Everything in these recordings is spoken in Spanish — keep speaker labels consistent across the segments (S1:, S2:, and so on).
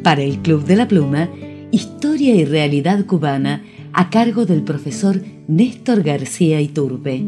S1: Para el Club de la Pluma, Historia y Realidad Cubana, a cargo del profesor Néstor García Iturbe.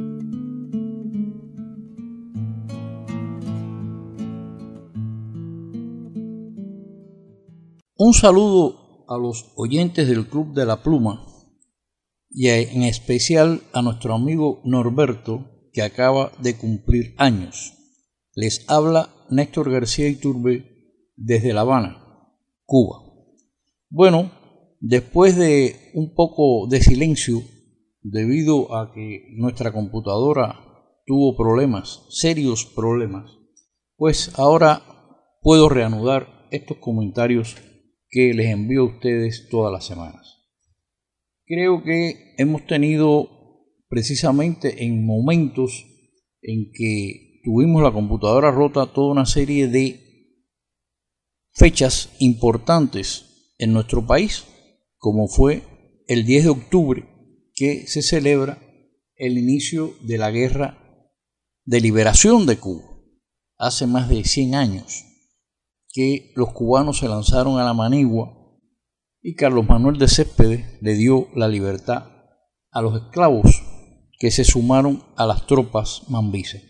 S2: Un saludo a los oyentes del Club de la Pluma y en especial a nuestro amigo Norberto, que acaba de cumplir años. Les habla Néstor García Iturbe desde La Habana, Cuba. Bueno, después de un poco de silencio debido a que nuestra computadora tuvo problemas, serios problemas, pues ahora puedo reanudar estos comentarios que les envío a ustedes todas las semanas. Creo que hemos tenido precisamente en momentos en que tuvimos la computadora rota toda una serie de fechas importantes en nuestro país, como fue el 10 de octubre, que se celebra el inicio de la Guerra de Liberación de Cuba, hace más de 100 años que los cubanos se lanzaron a la manigua y Carlos Manuel de Céspedes le dio la libertad a los esclavos que se sumaron a las tropas mambises.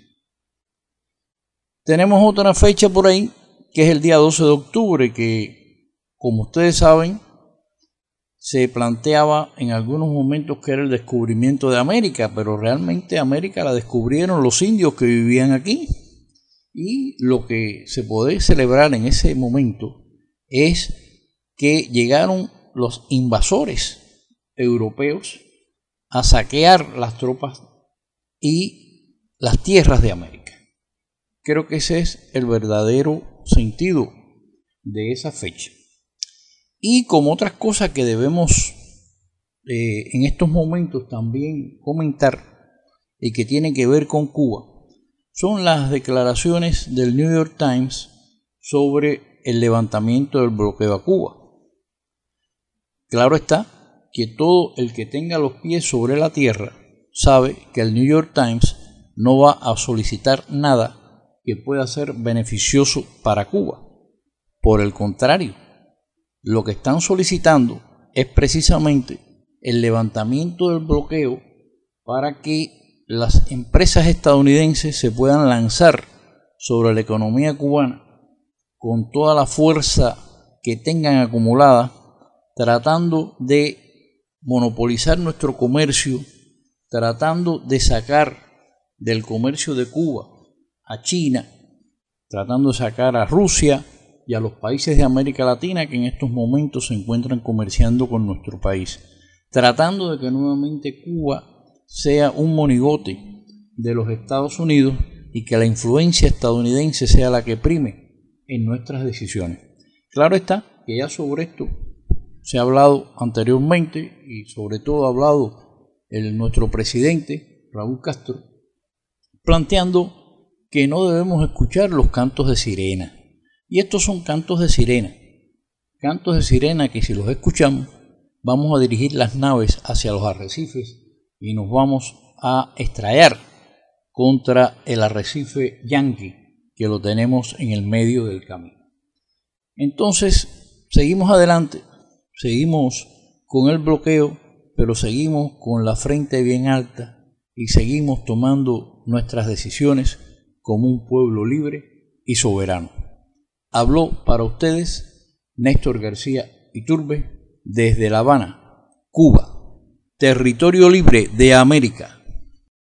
S2: Tenemos otra fecha por ahí, que es el día 12 de octubre, que, como ustedes saben, se planteaba en algunos momentos que era el descubrimiento de América, pero realmente América la descubrieron los indios que vivían aquí. Y lo que se puede celebrar en ese momento es que llegaron los invasores europeos a saquear las tropas y las tierras de América. Creo que ese es el verdadero sentido de esa fecha. Y como otras cosas que debemos en estos momentos también comentar y que tienen que ver con Cuba, son las declaraciones del New York Times sobre el levantamiento del bloqueo a Cuba. Claro está que todo el que tenga los pies sobre la tierra sabe que el New York Times no va a solicitar nada que pueda ser beneficioso para Cuba. Por el contrario, lo que están solicitando es precisamente el levantamiento del bloqueo para que las empresas estadounidenses se puedan lanzar sobre la economía cubana con toda la fuerza que tengan acumulada, tratando de monopolizar nuestro comercio, tratando de sacar del comercio de Cuba a China, tratando de sacar a Rusia y a los países de América Latina que en estos momentos se encuentran comerciando con nuestro país, tratando de que nuevamente Cuba sea un monigote de los Estados Unidos y que la influencia estadounidense sea la que prime en nuestras decisiones. Claro está que ya sobre esto se ha hablado anteriormente y sobre todo ha hablado nuestro presidente Raúl Castro, planteando que no debemos escuchar los cantos de sirena. Y estos son cantos de sirena que si los escuchamos vamos a dirigir las naves hacia los arrecifes y nos vamos a estrellar contra el arrecife Yankee, que lo tenemos en el medio del camino. Entonces, seguimos adelante, seguimos con el bloqueo, pero seguimos con la frente bien alta y seguimos tomando nuestras decisiones como un pueblo libre y soberano. Habló para ustedes Néstor García Iturbe desde La Habana, Cuba. Territorio libre de América.